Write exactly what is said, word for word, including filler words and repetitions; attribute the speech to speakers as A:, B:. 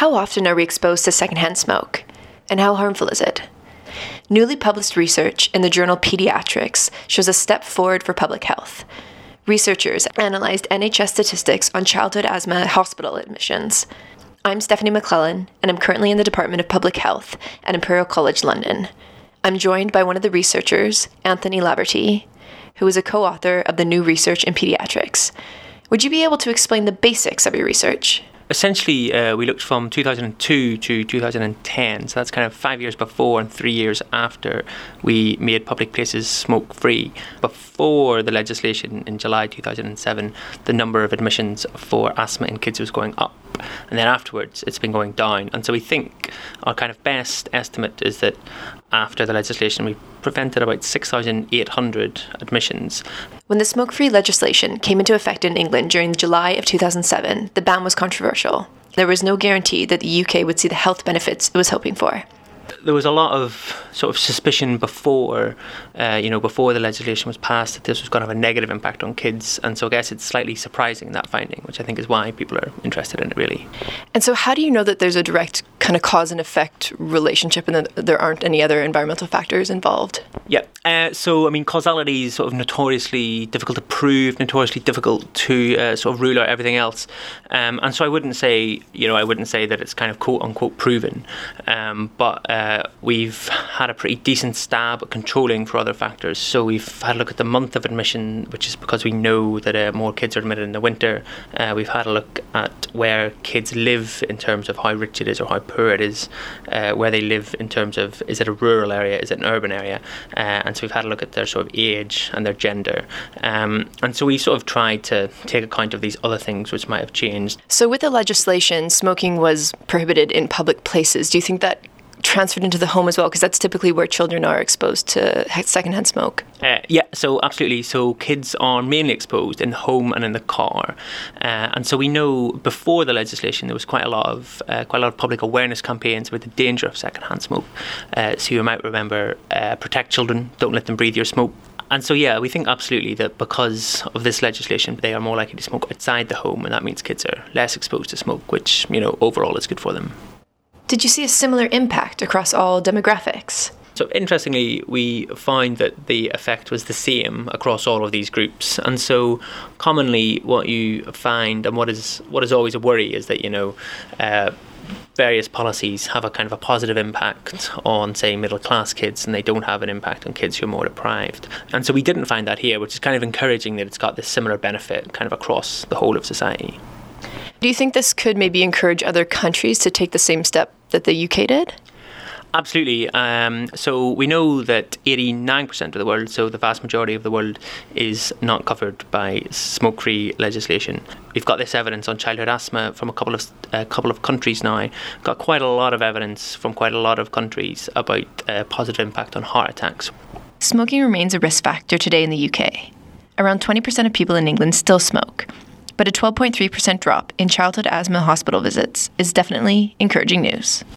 A: How often are we exposed to secondhand smoke? And how harmful is it? Newly published research in the journal Pediatrics shows a step forward for public health. Researchers analyzed N H S statistics on childhood asthma hospital admissions. I'm Stephanie McClellan, and I'm currently in the Department of Public Health at Imperial College London. I'm joined by one of the researchers, Anthony Laverty, who is a co-author of the new research in Pediatrics. Would you be able to explain the basics of your research?
B: Essentially, uh, we looked from two thousand two to two thousand ten, so that's kind of five years before and three years after we made public places smoke-free. Before the legislation in July two thousand seven, the number of admissions for asthma in kids was going up, and then afterwards it's been going down. And so we think our kind of best estimate is that after the legislation, we prevented about six thousand eight hundred admissions.
A: When the smoke-free legislation came into effect in England during July of two thousand seven, the ban was controversial. There was no guarantee that the U K would see the health benefits it was hoping for.
B: There was a lot of sort of suspicion before, uh, you know, before the legislation was passed that this was going to have a negative impact on kids. And so I guess it's slightly surprising, that finding, which I think is why people are interested in it, really.
A: And so how do you know that there's a direct kind of cause and effect relationship and that there aren't any other environmental factors involved?
B: Yeah. Uh, so, I mean, causality is sort of notoriously difficult to prove, notoriously difficult to uh, sort of rule out everything else. Um, and so I wouldn't say, you know, I wouldn't say that it's kind of quote unquote proven. Um, but uh, we've had a pretty decent stab at controlling for other factors. So we've had a look at the month of admission, which is because we know that uh, more kids are admitted in the winter. Uh, we've had a look at where kids live in terms of how rich it is or how poor it is, uh, where they live in terms of, is it a rural area, is it an urban area? Uh, and so we've had a look at their sort of age and their gender. Um, and so we sort of tried to take account of these other things which might have changed.
A: So with the legislation, smoking was prohibited in public places. Do you think that transferred into the home as well? Because that's typically where children are exposed to secondhand smoke.
B: Uh, yeah, so absolutely. So kids are mainly exposed in the home and in the car. Uh, and so we know before the legislation there was quite a lot of uh, quite a lot of public awareness campaigns about the danger of secondhand smoke. Uh, so you might remember uh, protect children, don't let them breathe your smoke. And so, yeah, we think absolutely that because of this legislation, they are more likely to smoke outside the home, and that means kids are less exposed to smoke, which, you know, overall is good for them.
A: Did you see a similar impact across all demographics?
B: So interestingly, we found that the effect was the same across all of these groups. And so commonly what you find, and what is what is always a worry, is that, you know, uh, various policies have a kind of a positive impact on, say, middle class kids, and they don't have an impact on kids who are more deprived. And so we didn't find that here, which is kind of encouraging that it's got this similar benefit kind of across the whole of society.
A: Do you think this could maybe encourage other countries to take the same step that the U K did?
B: Absolutely. Um, so we know that eighty-nine percent of the world, so the vast majority of the world, is not covered by smoke-free legislation. We've got this evidence on childhood asthma from a couple of a couple of countries now. Got quite a lot of evidence from quite a lot of countries about uh, positive impact on heart attacks.
A: Smoking remains a risk factor today in the U K. Around twenty percent of people in England still smoke, but a twelve point three percent drop in childhood asthma hospital visits is definitely encouraging news.